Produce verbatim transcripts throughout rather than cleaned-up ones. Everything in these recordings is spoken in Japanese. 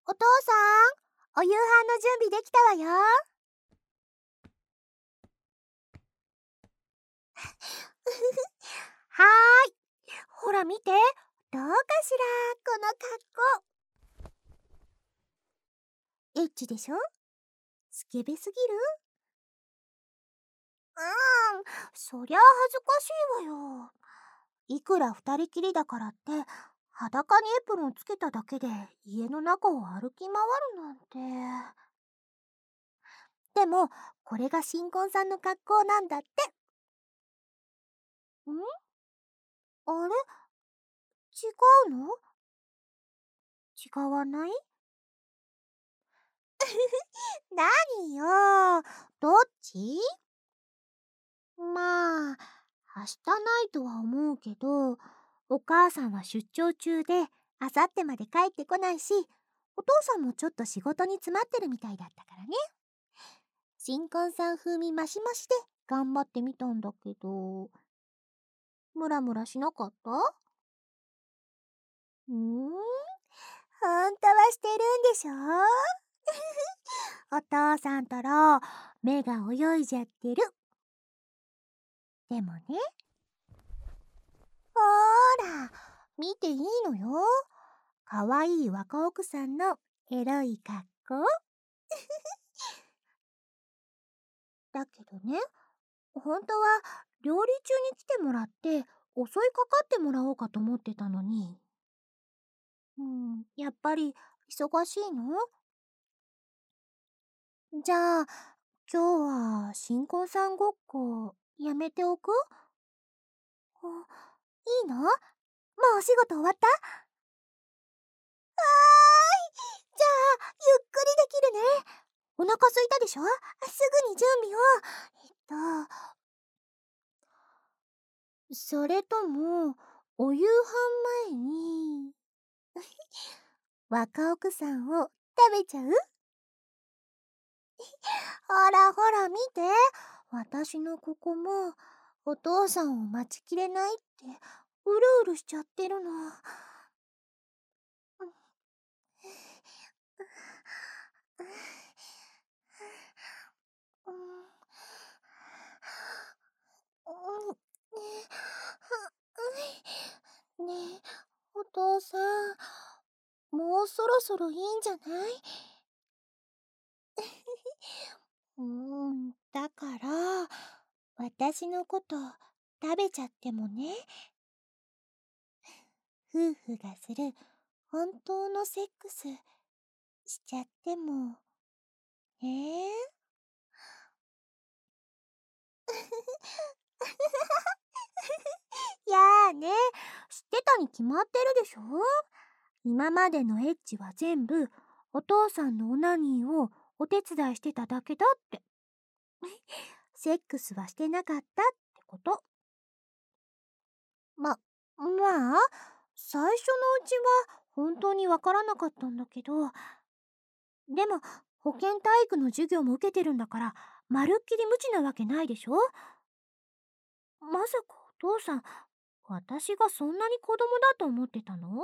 お父さん、お夕飯の準備できたわよ。はーい。ほら見て、どうかしら、この格好。エッチでしょ？スケベすぎる？うーん、そりゃ恥ずかしいわよ。いくら二人きりだからって、裸にエプロンつけただけで家の中を歩き回るなんて。でも、これが新婚さんの格好なんだって。ん？あれ？違うの？違わない？何よ、どっち？まあ、明日ないとは思うけど、お母さんは出張中で、あさってまで帰ってこないし、お父さんもちょっと仕事に詰まってるみたいだったからね。新婚さん風味マシマシで頑張ってみたんだけど、ムラムラしなかった？うーん、本当はしてるんでしょ？お父さんたら目が泳いじゃってる。でもね、ほーら、見ていいのよ。かわいい若奥さんのエロい格好。だけどね、本当は料理中に来てもらって襲いかかってもらおうかと思ってたのに。うん、やっぱり忙しいの？じゃあ、今日は新婚さんごっこやめておく？あ、いいの？もうお仕事終わった？はーい。じゃあ、ゆっくりできるね。お腹空いたでしょ？すぐに準備を。えっと、それとも、お夕飯前に、若奥さんを食べちゃう？ほらほら見て。私のここも、お父さんを待ちきれないって、うるうるしちゃってるの。ねえ、お父さん、もうそろそろいいんじゃない？うーん、だから、私のこと食べちゃってもね、夫婦がする本当のセックスしちゃってもね。やーね、知ってたに決まってるでしょ？今までのエッチは全部お父さんのオナニーをお手伝いしてただけだって。セックスはしてなかったってこと。ま、まあ、最初のうちは本当にわからなかったんだけど、でも保健体育の授業も受けてるんだから、まるっきり無知なわけないでしょ？まさかお父さん、私がそんなに子供だと思ってたの？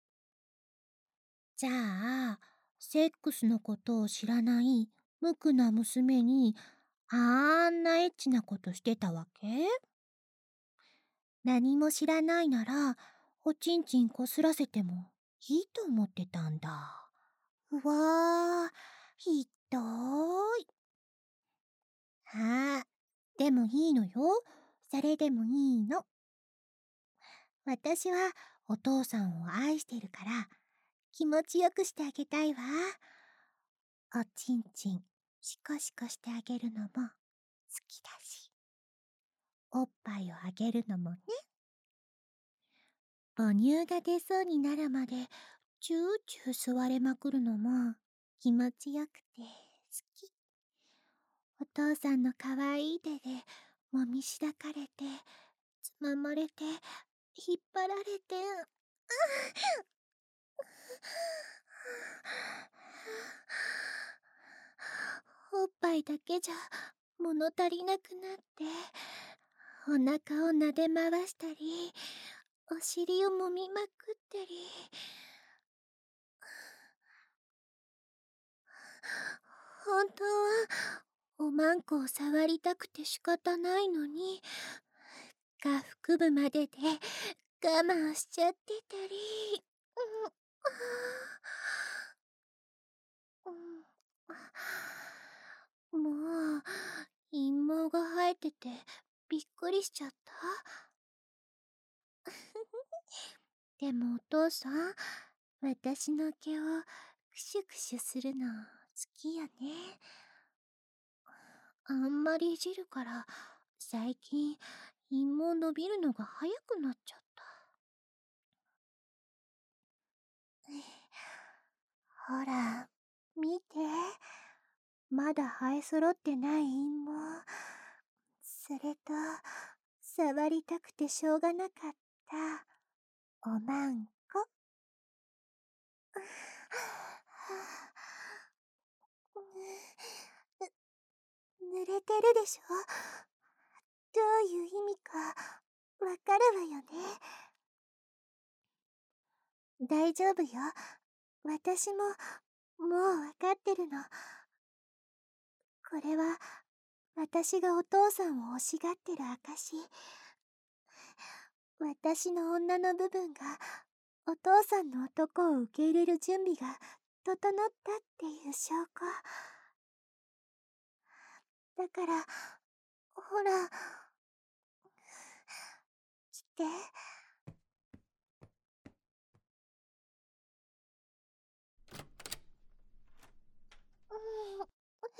じゃあ、セックスのことを知らない無垢な娘に、あんなエッチなことしてたわけ？何も知らないなら、おちんちんこすらせてもいいと思ってたんだ。うわー、ひどーい。ああ、でもいいのよ。それでもいいの。私はお父さんを愛してるから、気持ちよくしてあげたいわ。おちんちん、シコシコしてあげるのも好きだし、おっぱいをあげるのもね。母乳が出そうになるまで、チューチュー吸われまくるのも気持ちよくて好き。お父さんのかわいい手でもみしだかれて、つままれて、引っ張られて、おっぱいだけじゃ物足りなくなって、お腹を撫で回したり、お尻を揉みまくったり、 まんこを触りたくて仕方ないのに、下腹部までで我慢しちゃってたり、うん、うん、もう陰毛が生えててびっくりしちゃった。でもお父さん、私の毛をクシュクシュするの好きよね。あんまりいじるから最近陰毛伸びるのが早くなっちゃった。ほら見て、まだ生え揃ってない陰毛。それと触りたくてしょうがなかったおまんこ。ぬ濡れてるでしょ。どういう意味かわかるわよね。大丈夫よ。私ももうわかってるの。これは私がお父さんを欲しがってる証。私の女の部分がお父さんの男を受け入れる準備が整ったっていう証拠。だからほら来て。うん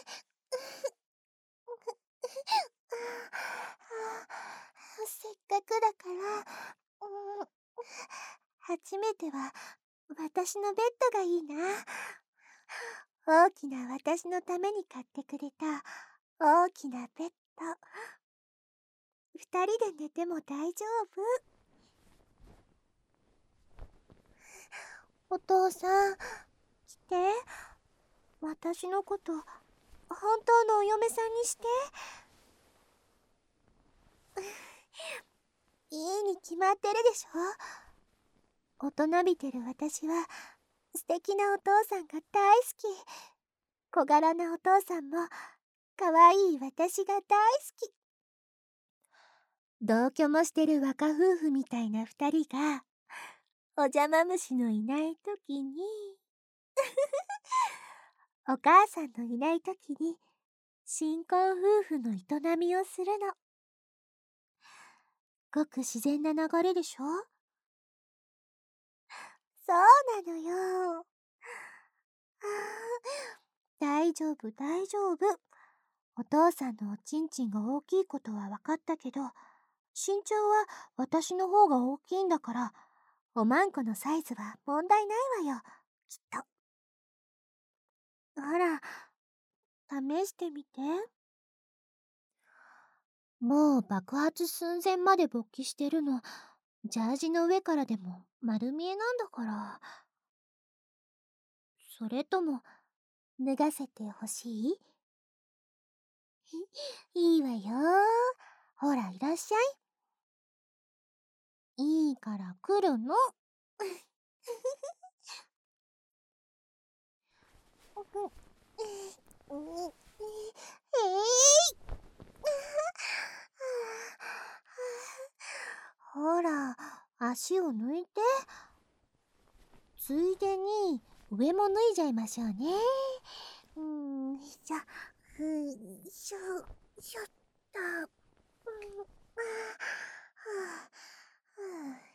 せっかくだから、うん、初めては私のベッドがいいな。大きな私のために買ってくれた大きなベッド。二人で寝ても大丈夫。お父さん、来て。私のこと本当のお嫁さんにして。いいに決まってるでしょ。大人びてる私は素敵なお父さんが大好き。小柄なお父さんも可愛い私が大好き。同居もしてる若夫婦みたいな二人がお邪魔虫のいない時にお母さんのいない時に新婚夫婦の営みをするの。ごく自然な流れでしょ。そうなのよ。大丈夫大丈夫。お父さんのおちんちんが大きいことは分かったけど、身長は私の方が大きいんだから、おまんこのサイズは問題ないわよ、きっと。ほら、試してみて。もう爆発寸前まで勃起してるの。ジャージの上からでも丸見えなんだから。それとも脱がせてほしい？いいわよ。ほら、いらっしゃい。いいから来るの。ほら、足を抜いて。ついでに上も脱いじゃいましょうね。うーんしょ、ふいしょ、しょっと。うん、あはあ、はあ、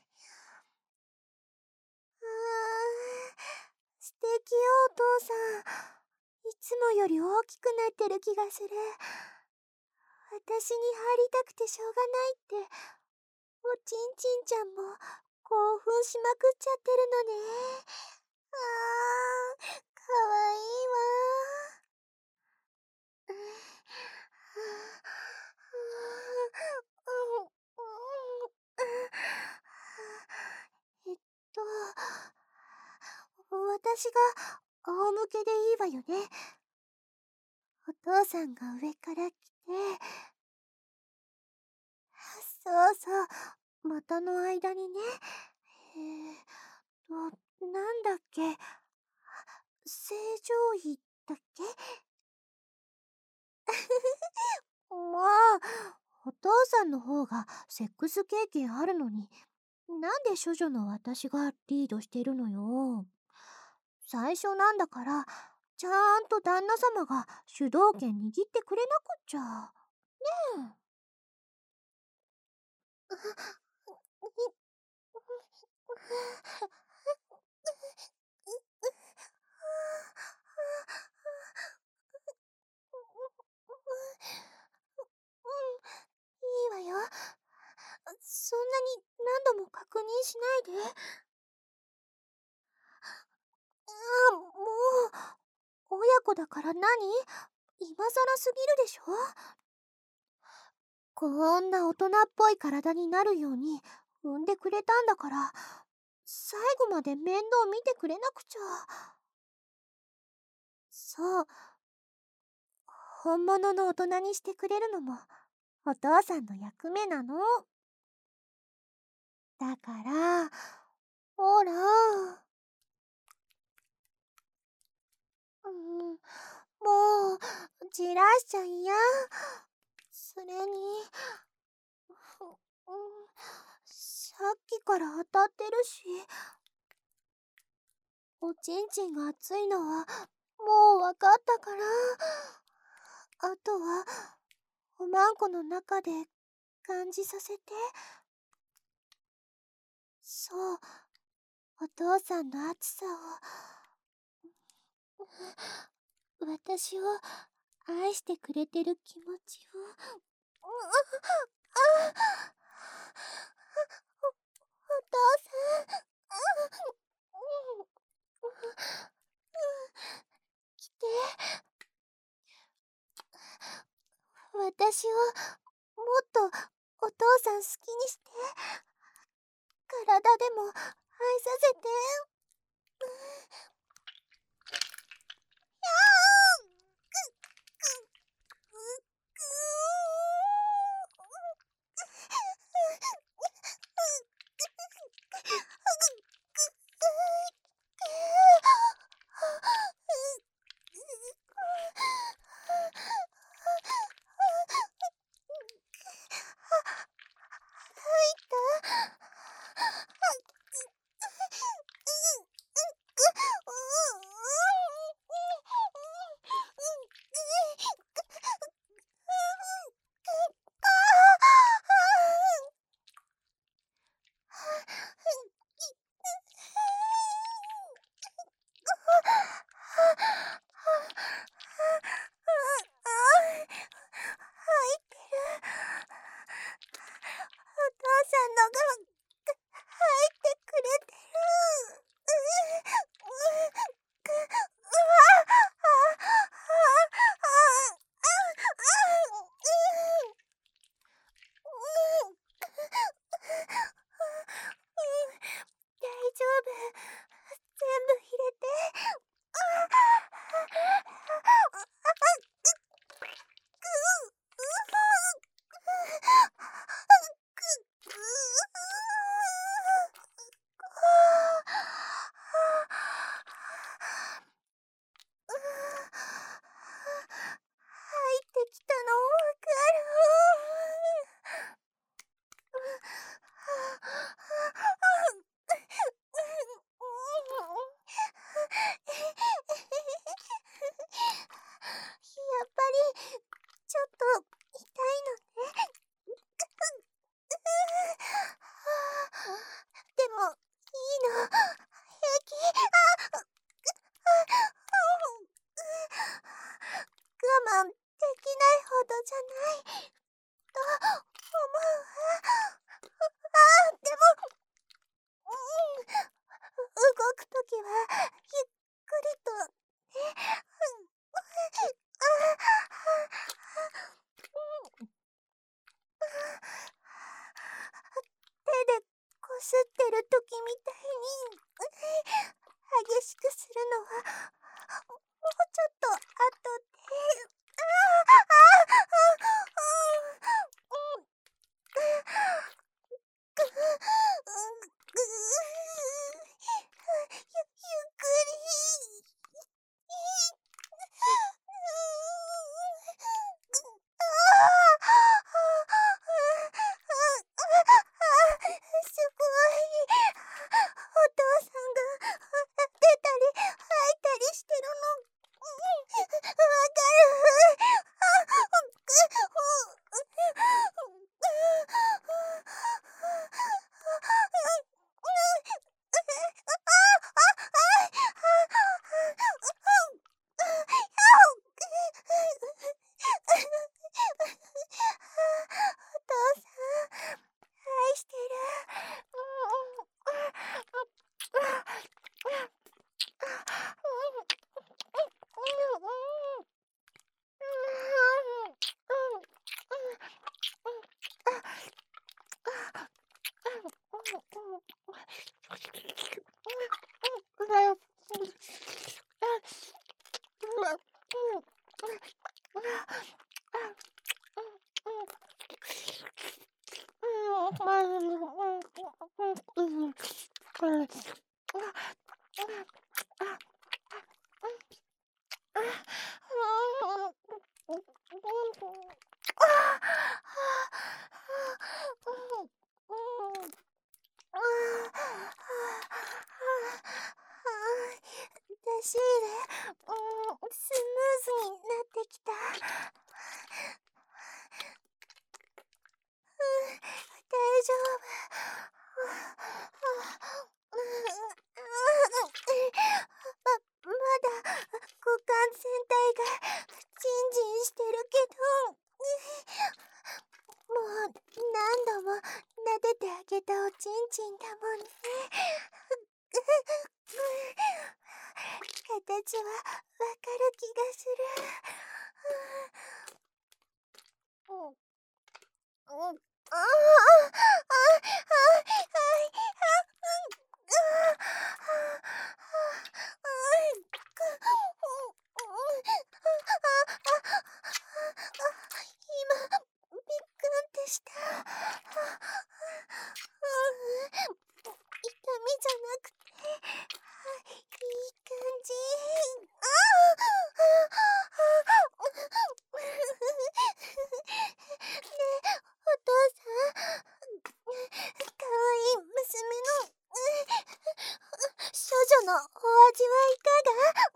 あー素敵よお父さん。いつもより大きくなってる気がする。私に入りたくてしょうがないって、おちんちんちゃんも興奮しまくっちゃってるのね。あー、かわいいわ。えっと、私が仰向けでいいわよね。お父さんが上から来て、そうそう、股の間にね。えーっと、なんだっけ、正常位だっけ。 まあ、お父さんの方がセックス経験あるのに、なんで処女の私がリードしてるのよ。最初なんだから、ちゃんと旦那様が主導権握ってくれなくっちゃ。ねえ。うん、いいわよ。そんなに何度も確認しないで。あ、もう、親子だから何？今更すぎるでしょ。こんな大人っぽい体になるように産んでくれたんだから、最後まで面倒見てくれなくちゃ。そう、本物の大人にしてくれるのもお父さんの役目なの。だから、ほら、うん、もう、じらしちゃいや。それに、うん、さっきから当たってるし、おちんちんが熱いのはもうわかったから、あとは、おまんこの中で感じさせて。そう、お父さんの熱さを、私を愛してくれてる気持ちを。ああ、お、お父さん。来て。私をもっとお父さん好きにして。体でも愛させて。お父さんのが入ってくれてる。大丈夫。全部入れて。入ってきたのわかる。やっぱりちょっと痛いのね。でもいいの、平気。我慢できないほどじゃないと思うわ。あ、でも、うん、動くときはゆっくりとね。手でこすってるときみたいに激しくするのはもうちょっと後で。ああああ、うん、ぐ、ぐ、ゆ、ゆっくり。 出し入れ、うん、スムーズになってきた。大丈夫。ま、まだ股間全体がジンジンしてるけど、もう何度も撫でてあげたおちんちんだもんね。形はわかる気がする。うんうんああああ今、びっくんってした。痛みじゃなくて、いい感じ。あねえ、お父さん、かわいい娘の少女のお味はいかが？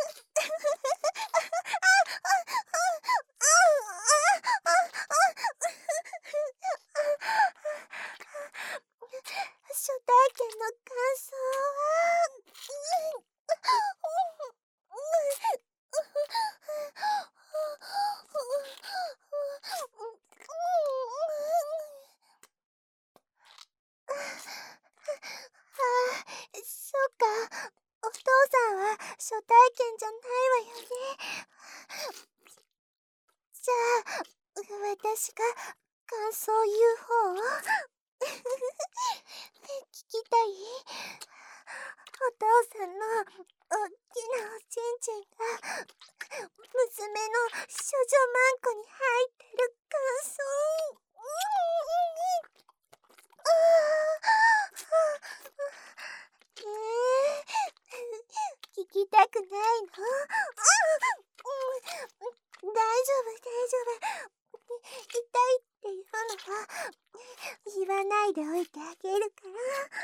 初体験の感想は、ああ、そうか。お父さんは初体験じゃないわよね。じゃあ、私が感想言う方？聞きたい？お父さんのおっきなおちんちんが娘の少女マンコに入ってる感想。あーえー、聞きたくないの？大丈夫、大丈夫。痛いっていうのは言わないでおいてあげるから。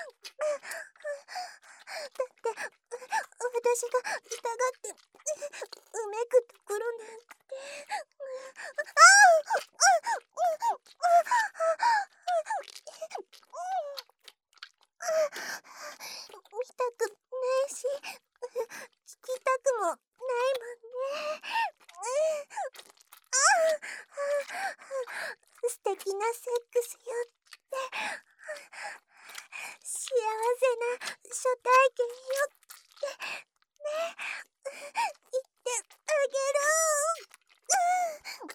だって私が痛がってうめくところなんて。見たくないし聞きたくもないもんね。素敵なセックスよって幸せな初体験よってね、言ってあげる。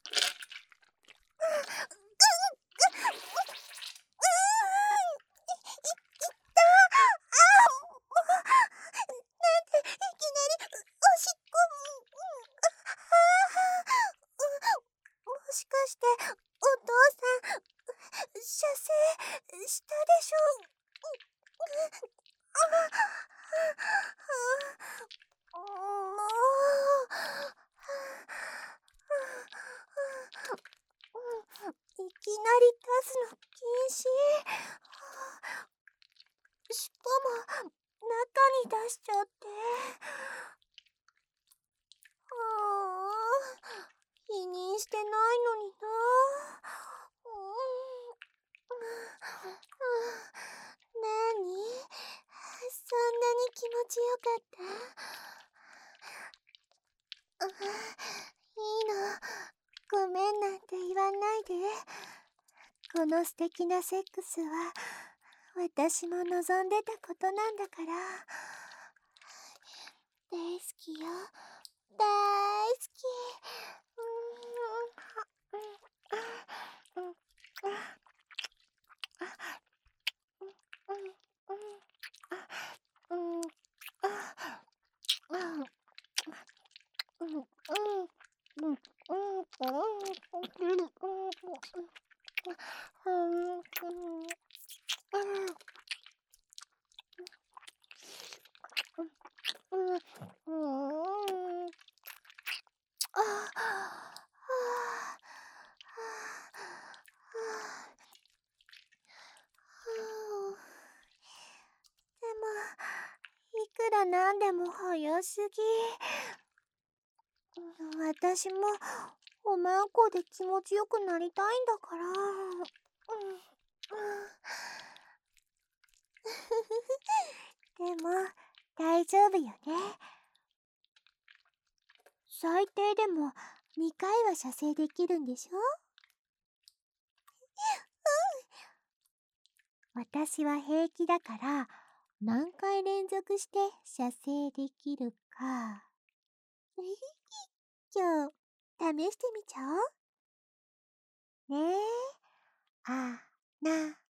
もしかしてお父さん射精したでしょ？もういきなり出すの禁止。しかも中に出しちゃって。ああ、否認してないのにな。なに？そんなに気持ちよかった？いいの。ごめんなんて言わないで。この素敵なセックスは私も望んでたことなんだから。大好きよ。大好き。 なんでも早すぎ。私もおまんこで気持ちよくなりたいんだから。うんでも大丈夫よね。最低でもにかいは射精できるんでしょ？私は平気だから何回連続して射精できるか今日試してみちゃおうねえ。あな